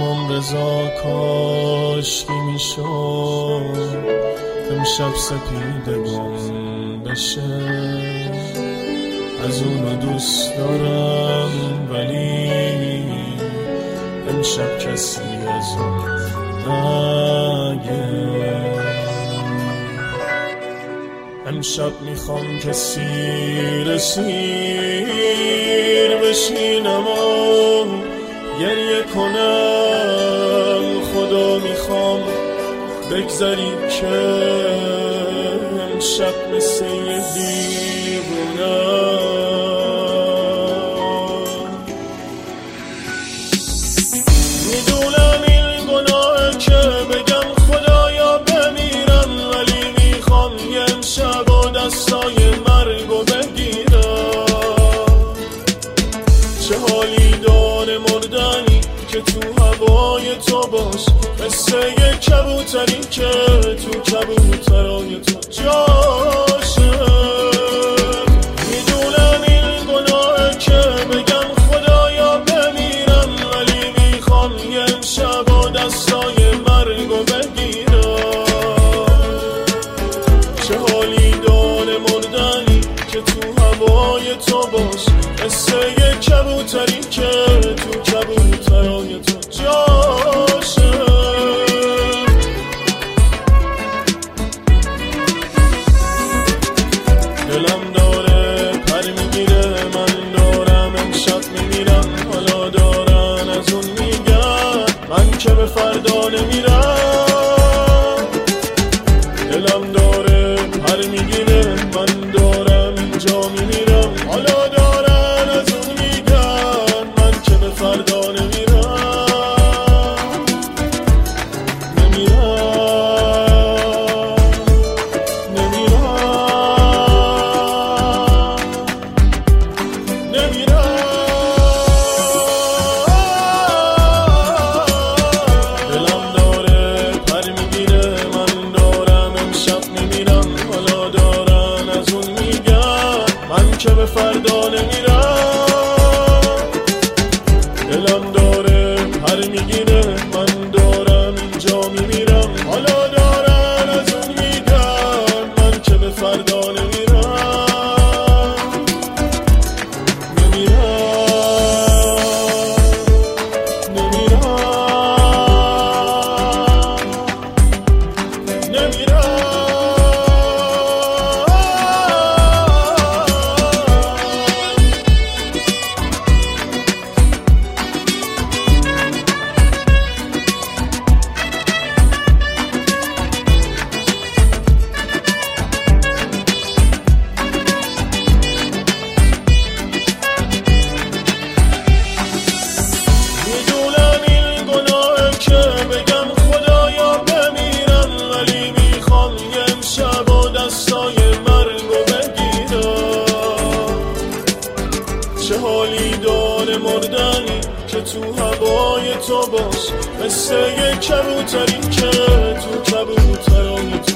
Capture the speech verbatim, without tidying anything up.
تمام رضا کاشکی میشد امشب سپیده گم بشه. از اونو دوست دارم ولی امشب کسی از اون نگه. امشب میخوام که سیر سیر بشینم و گریه کنم. خدا میخوام بگذری که امشب مثل یه دیوونم. میدونم این گناه که بگم خدایا بمیرم، ولی میخوام یه امشب و دستای مرگو بگیرم. چه حالی داره مردنی که تو هوای تو باش، مثل یه کبوتری که تو کبوترای تو جاشه. میدونم این گناه که بگم خدایا بمیرم، ولی میخوام یه امشب و دستای مرگو بگیرم. چه حالی داره مردنی که تو هوای تو باش، مثل یه کبوتری که تو کبوترای تو جاشه. دلم داره پر میگیره، من دارم امشب میمیرم. حالا دارن از اون میگن من که به فردا نمیرم. دلم داره پر میگیره، من دارم اینجا میمیرم. حالا دارن از اون میگن من که به فردا نمیرم. نمیرم نمیرم نمیرم. دلم داره پر میگیره، من دارم امشب میمیرم. حالا دارن از اون میگن من که به فردا نمیرم. دلم داره پر میگیره، من دارم اینجا میمیرم. حالا دارن از اون میگن من که به فردا نمیرم. چه حالی داره مردنی که تو هوای تو باش، مثل یه کبوتری که تو کبوترای تو